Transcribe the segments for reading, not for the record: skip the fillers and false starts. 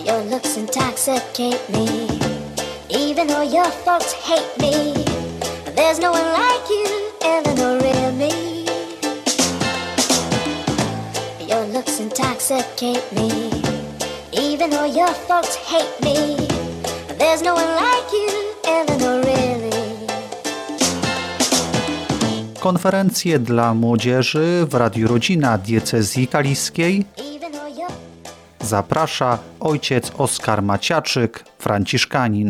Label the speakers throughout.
Speaker 1: Your looks intoxicate me. Even though your folks hate me, there's no one like you, Eleanor, real me. Your looks intoxicate me. Even though your folks hate me, there's no one like you, Eleanor, really.
Speaker 2: Konferencje dla młodzieży w Radiu Rodzina Diecezji Kaliskiej zaprasza ojciec Oskar Maciaczyk, franciszkanin.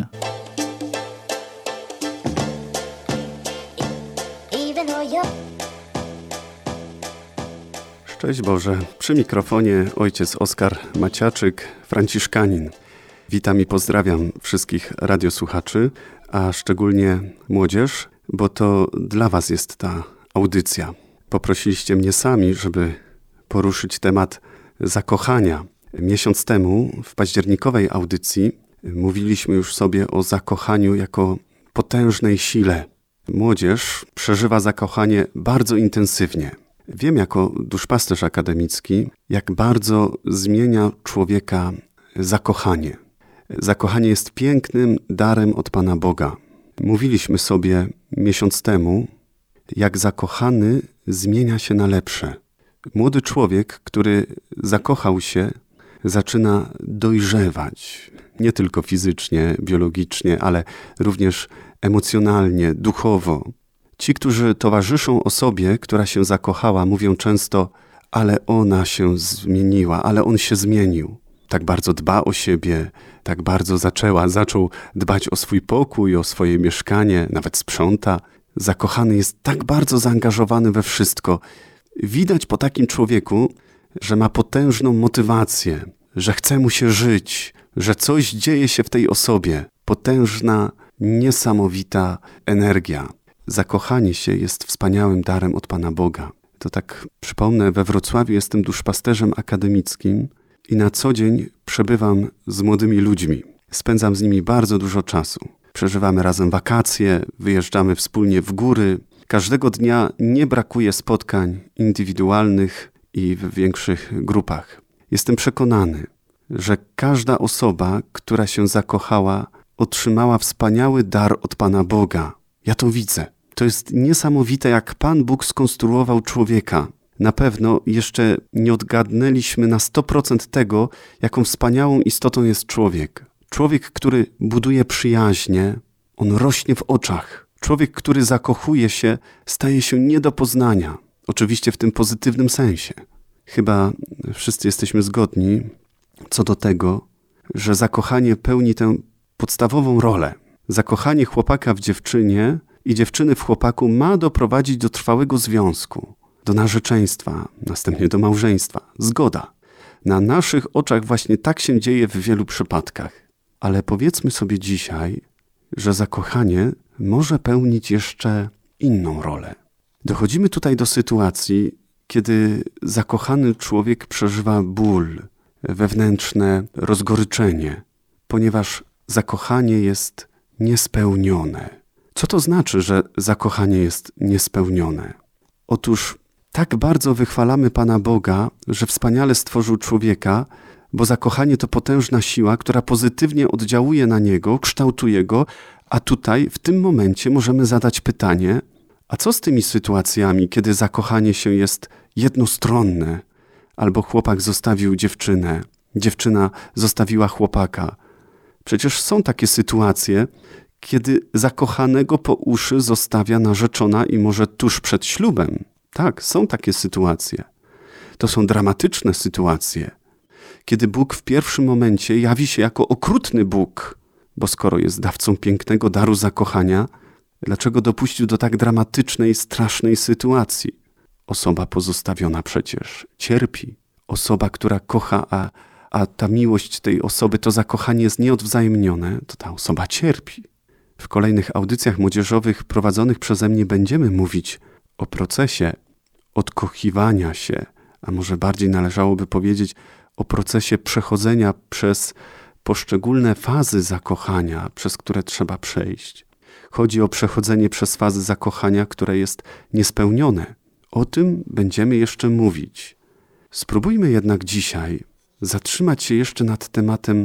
Speaker 3: Szczęść Boże, przy mikrofonie ojciec Oskar Maciaczyk, franciszkanin. Witam i pozdrawiam wszystkich radiosłuchaczy, a szczególnie młodzież, bo to dla Was jest ta audycja. Poprosiliście mnie sami, żeby poruszyć temat zakochania. Miesiąc temu, w październikowej audycji, mówiliśmy już sobie o zakochaniu jako potężnej sile. Młodzież przeżywa zakochanie bardzo intensywnie. Wiem jako duszpasterz akademicki, jak bardzo zmienia człowieka zakochanie. Zakochanie jest pięknym darem od Pana Boga. Mówiliśmy sobie miesiąc temu, jak zakochany zmienia się na lepsze. Młody człowiek, który zakochał się, zaczyna dojrzewać. Nie tylko fizycznie, biologicznie, ale również emocjonalnie, duchowo. Ci, którzy towarzyszą osobie, która się zakochała, mówią często, ale ona się zmieniła, ale on się zmienił. Tak bardzo dba o siebie, tak bardzo zaczął dbać o swój pokój, o swoje mieszkanie, nawet sprząta. Zakochany jest tak bardzo zaangażowany we wszystko. Widać po takim człowieku, że ma potężną motywację, że chce mu się żyć, że coś dzieje się w tej osobie. Potężna, niesamowita energia. Zakochanie się jest wspaniałym darem od Pana Boga. To tak przypomnę, we Wrocławiu jestem duszpasterzem akademickim i na co dzień przebywam z młodymi ludźmi. Spędzam z nimi bardzo dużo czasu. Przeżywamy razem wakacje, wyjeżdżamy wspólnie w góry. Każdego dnia nie brakuje spotkań indywidualnych i w większych grupach. Jestem przekonany, że każda osoba, która się zakochała, otrzymała wspaniały dar od Pana Boga. Ja to widzę. To jest niesamowite, jak Pan Bóg skonstruował człowieka. Na pewno jeszcze nie odgadnęliśmy na 100% tego, jaką wspaniałą istotą jest człowiek. Człowiek, który buduje przyjaźnie, on rośnie w oczach. Człowiek, który zakochuje się, staje się nie do poznania. Oczywiście w tym pozytywnym sensie. Chyba wszyscy jesteśmy zgodni co do tego, że zakochanie pełni tę podstawową rolę. Zakochanie chłopaka w dziewczynie i dziewczyny w chłopaku ma doprowadzić do trwałego związku, do narzeczeństwa, następnie do małżeństwa. Zgoda. Na naszych oczach właśnie tak się dzieje w wielu przypadkach. Ale powiedzmy sobie dzisiaj, że zakochanie może pełnić jeszcze inną rolę. Dochodzimy tutaj do sytuacji, kiedy zakochany człowiek przeżywa ból, wewnętrzne rozgoryczenie, ponieważ zakochanie jest niespełnione. Co to znaczy, że zakochanie jest niespełnione? Otóż tak bardzo wychwalamy Pana Boga, że wspaniale stworzył człowieka, bo zakochanie to potężna siła, która pozytywnie oddziałuje na niego, kształtuje go, a tutaj w tym momencie możemy zadać pytanie, a co z tymi sytuacjami, kiedy zakochanie się jest jednostronne, albo chłopak zostawił dziewczynę, dziewczyna zostawiła chłopaka. Przecież są takie sytuacje, kiedy zakochanego po uszy zostawia narzeczona i może tuż przed ślubem. Tak, są takie sytuacje. To są dramatyczne sytuacje, kiedy Bóg w pierwszym momencie jawi się jako okrutny Bóg, bo skoro jest dawcą pięknego daru zakochania, dlaczego dopuścił do tak dramatycznej, strasznej sytuacji? Osoba pozostawiona przecież cierpi. Osoba, która kocha, a ta miłość tej osoby, to zakochanie jest nieodwzajemnione, to ta osoba cierpi. W kolejnych audycjach młodzieżowych prowadzonych przeze mnie będziemy mówić o procesie odkochiwania się, a może bardziej należałoby powiedzieć o procesie przechodzenia przez poszczególne fazy zakochania, przez które trzeba przejść. Chodzi o przechodzenie przez fazy zakochania, które jest niespełnione. O tym będziemy jeszcze mówić. Spróbujmy jednak dzisiaj zatrzymać się jeszcze nad tematem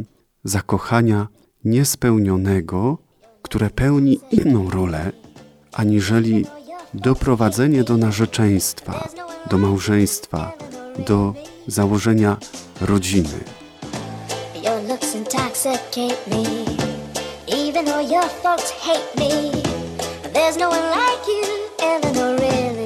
Speaker 3: zakochania niespełnionego, które pełni inną rolę, aniżeli doprowadzenie do narzeczeństwa, do małżeństwa, do założenia rodziny.
Speaker 1: Your looks intoxicate me, even though your folks hate me. There's no one like you, Eleanor, really.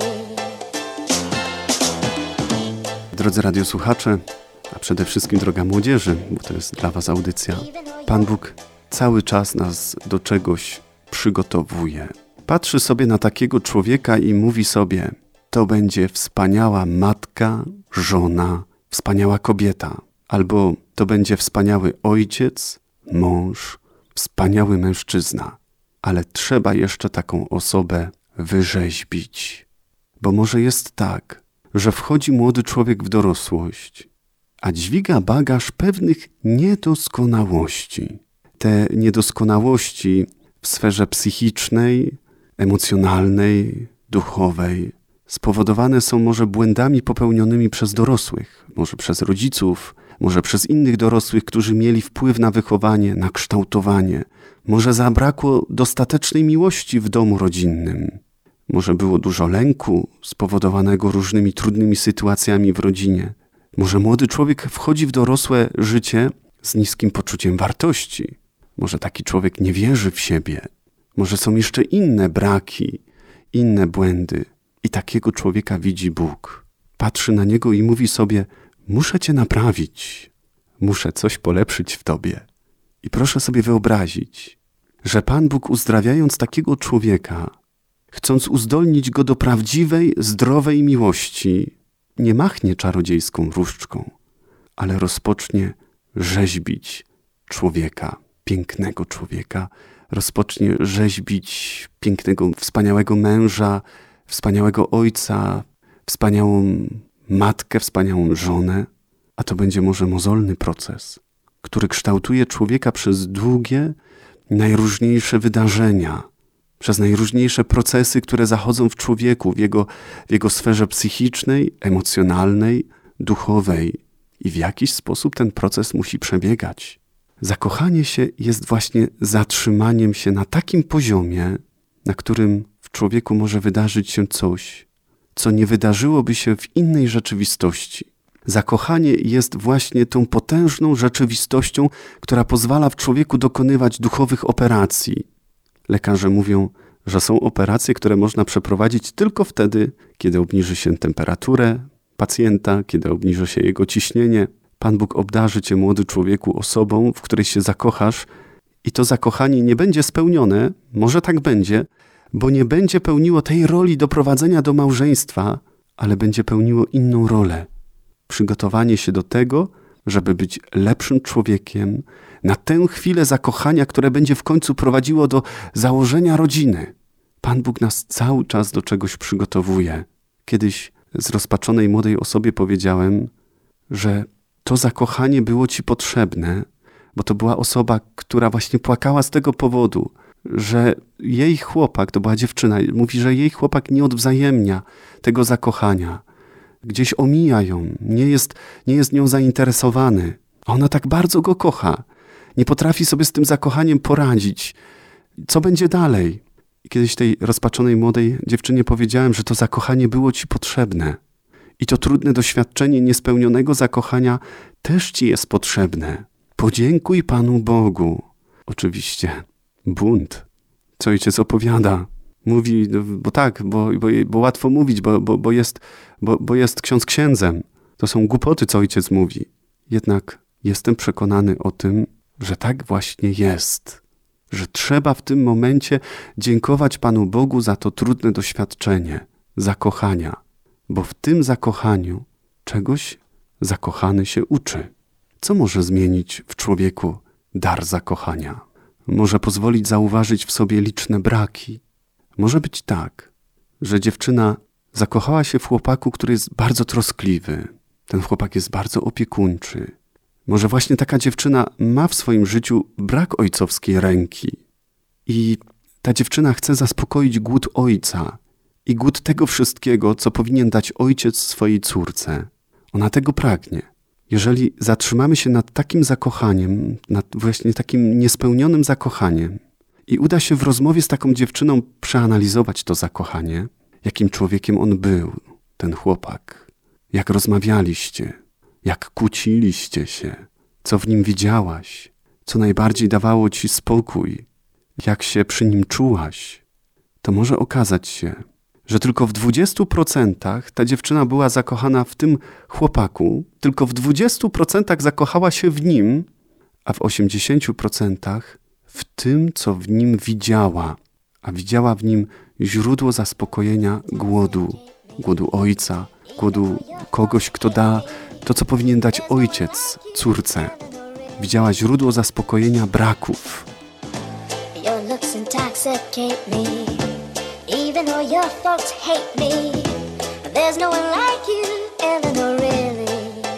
Speaker 3: Drodzy radiosłuchacze, a przede wszystkim droga młodzieży, bo to jest dla was audycja, Pan Bóg cały czas nas do czegoś przygotowuje. Patrzy sobie na takiego człowieka i mówi sobie, to będzie wspaniała matka, żona, wspaniała kobieta. Albo to będzie wspaniały ojciec, mąż, wspaniały mężczyzna. Ale trzeba jeszcze taką osobę wyrzeźbić. Bo może jest tak, że wchodzi młody człowiek w dorosłość, a dźwiga bagaż pewnych niedoskonałości. Te niedoskonałości w sferze psychicznej, emocjonalnej, duchowej spowodowane są może błędami popełnionymi przez dorosłych, może przez rodziców, może przez innych dorosłych, którzy mieli wpływ na wychowanie, na kształtowanie. Może zabrakło dostatecznej miłości w domu rodzinnym. Może było dużo lęku spowodowanego różnymi trudnymi sytuacjami w rodzinie. Może młody człowiek wchodzi w dorosłe życie z niskim poczuciem wartości. Może taki człowiek nie wierzy w siebie. Może są jeszcze inne braki, inne błędy. I takiego człowieka widzi Bóg. Patrzy na niego i mówi sobie, muszę cię naprawić. Muszę coś polepszyć w tobie. I proszę sobie wyobrazić, że Pan Bóg uzdrawiając takiego człowieka, chcąc uzdolnić go do prawdziwej, zdrowej miłości, nie machnie czarodziejską różdżką, ale rozpocznie rzeźbić człowieka, pięknego człowieka, rozpocznie rzeźbić pięknego, wspaniałego męża, wspaniałego ojca, wspaniałą matkę, wspaniałą żonę, a to będzie może mozolny proces, który kształtuje człowieka przez długie, najróżniejsze wydarzenia, przez najróżniejsze procesy, które zachodzą w człowieku, w jego sferze psychicznej, emocjonalnej, duchowej. I w jakiś sposób ten proces musi przebiegać. Zakochanie się jest właśnie zatrzymaniem się na takim poziomie, na którym w człowieku może wydarzyć się coś, co nie wydarzyłoby się w innej rzeczywistości. Zakochanie jest właśnie tą potężną rzeczywistością, która pozwala w człowieku dokonywać duchowych operacji. Lekarze mówią, że są operacje, które można przeprowadzić tylko wtedy, kiedy obniży się temperaturę pacjenta, kiedy obniży się jego ciśnienie. Pan Bóg obdarzy cię, młody człowieku, osobą, w której się zakochasz i to zakochanie nie będzie spełnione, może tak będzie, bo nie będzie pełniło tej roli doprowadzenia do małżeństwa, ale będzie pełniło inną rolę. Przygotowanie się do tego, żeby być lepszym człowiekiem na tę chwilę zakochania, które będzie w końcu prowadziło do założenia rodziny. Pan Bóg nas cały czas do czegoś przygotowuje. Kiedyś zrozpaczonej młodej osobie powiedziałem, że to zakochanie było ci potrzebne, bo to była osoba, która właśnie płakała z tego powodu, że jej chłopak, to była dziewczyna, mówi, że jej chłopak nie odwzajemnia tego zakochania. Gdzieś omija ją, nie jest nią zainteresowany. A ona tak bardzo go kocha. Nie potrafi sobie z tym zakochaniem poradzić. Co będzie dalej? I kiedyś tej rozpaczonej młodej dziewczynie powiedziałem, że to zakochanie było ci potrzebne. I to trudne doświadczenie niespełnionego zakochania też ci jest potrzebne. Podziękuj Panu Bogu. Oczywiście bunt. Co ojciec opowiada? Mówi, bo łatwo mówić, bo jest ksiądz księdzem. To są głupoty, co ojciec mówi. Jednak jestem przekonany o tym, że tak właśnie jest. Że trzeba w tym momencie dziękować Panu Bogu za to trudne doświadczenie, zakochania. Bo w tym zakochaniu czegoś zakochany się uczy. Co może zmienić w człowieku dar zakochania? Może pozwolić zauważyć w sobie liczne braki. Może być tak, że dziewczyna zakochała się w chłopaku, który jest bardzo troskliwy. Ten chłopak jest bardzo opiekuńczy. Może właśnie taka dziewczyna ma w swoim życiu brak ojcowskiej ręki. I ta dziewczyna chce zaspokoić głód ojca i głód tego wszystkiego, co powinien dać ojciec swojej córce. Ona tego pragnie. Jeżeli zatrzymamy się nad takim zakochaniem, nad właśnie takim niespełnionym zakochaniem i uda się w rozmowie z taką dziewczyną przeanalizować to zakochanie, jakim człowiekiem on był, ten chłopak, jak rozmawialiście, jak kłóciliście się, co w nim widziałaś, co najbardziej dawało ci spokój, jak się przy nim czułaś, to może okazać się, że tylko w 20% ta dziewczyna była zakochana w tym chłopaku, tylko w 20% zakochała się w nim, a w 80% w tym, co w nim widziała, a widziała w nim źródło zaspokojenia głodu ojca, głodu kogoś, kto da to, co powinien dać ojciec córce. Widziała źródło zaspokojenia braków.
Speaker 1: Your looks intoxicate me, even though your folks hate me. There's no one like you, Eleanor, really.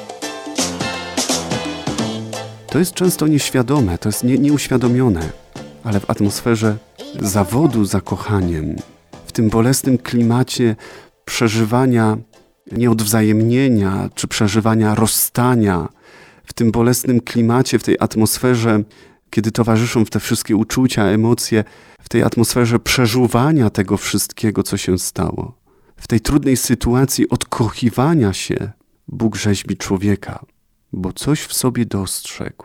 Speaker 3: To jest często nieświadome, to jest nieuświadomione, ale w atmosferze zawodu za kochaniem, w tym bolesnym klimacie przeżywania nieodwzajemnienia, czy przeżywania rozstania, w tym bolesnym klimacie, w tej atmosferze, kiedy towarzyszą te wszystkie uczucia, emocje, w tej atmosferze przeżuwania tego wszystkiego, co się stało, w tej trudnej sytuacji odkochiwania się, Bóg rzeźbi człowieka, bo coś w sobie dostrzegł,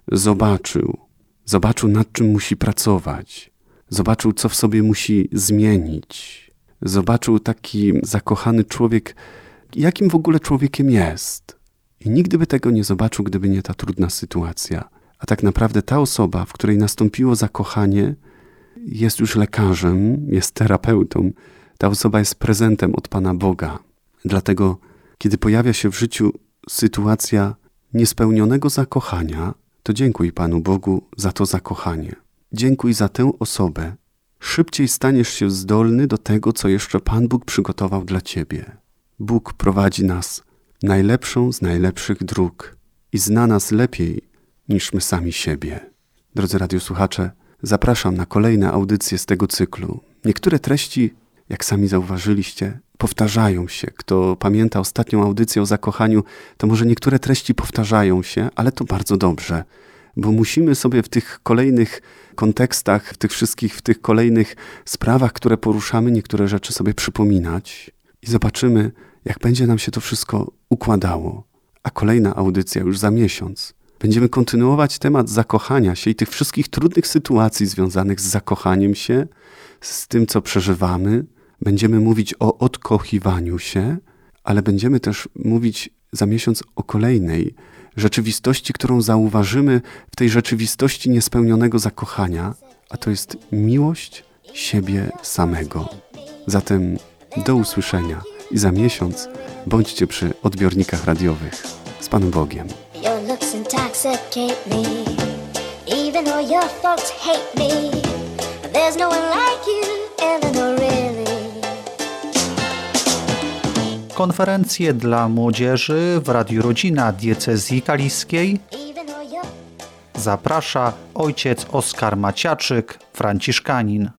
Speaker 3: zobaczył nad czym musi pracować, zobaczył, co w sobie musi zmienić, zobaczył taki zakochany człowiek, jakim w ogóle człowiekiem jest. I nigdy by tego nie zobaczył, gdyby nie ta trudna sytuacja. A tak naprawdę ta osoba, w której nastąpiło zakochanie, jest już lekarzem, jest terapeutą. Ta osoba jest prezentem od Pana Boga. Dlatego, kiedy pojawia się w życiu sytuacja niespełnionego zakochania, to dziękuj Panu Bogu za to zakochanie. Dziękuj za tę osobę. Szybciej staniesz się zdolny do tego, co jeszcze Pan Bóg przygotował dla Ciebie. Bóg prowadzi nas najlepszą z najlepszych dróg i zna nas lepiej niż my sami siebie. Drodzy radiosłuchacze, zapraszam na kolejne audycje z tego cyklu. Niektóre treści, jak sami zauważyliście, powtarzają się. Kto pamięta ostatnią audycję o zakochaniu, to może niektóre treści powtarzają się, ale to bardzo dobrze, bo musimy sobie w tych kolejnych kontekstach, w tych kolejnych sprawach, które poruszamy, niektóre rzeczy sobie przypominać i zobaczymy, jak będzie nam się to wszystko układało. A kolejna audycja już za miesiąc. Będziemy kontynuować temat zakochania się i tych wszystkich trudnych sytuacji związanych z zakochaniem się, z tym, co przeżywamy. Będziemy mówić o odkochiwaniu się, ale będziemy też mówić za miesiąc o kolejnej rzeczywistości, którą zauważymy w tej rzeczywistości niespełnionego zakochania, a to jest miłość siebie samego. Zatem do usłyszenia i za miesiąc bądźcie przy odbiornikach radiowych. Z Panem Bogiem.
Speaker 1: Your looks intoxicate me, even though your folks hate me. There's no one like you, Eleanor, really.
Speaker 2: Konferencje dla młodzieży w Radiu Rodzina Diecezji Kaliskiej
Speaker 1: Even though your
Speaker 2: zaprasza ojciec Oskar Maciaczyk, franciszkanin.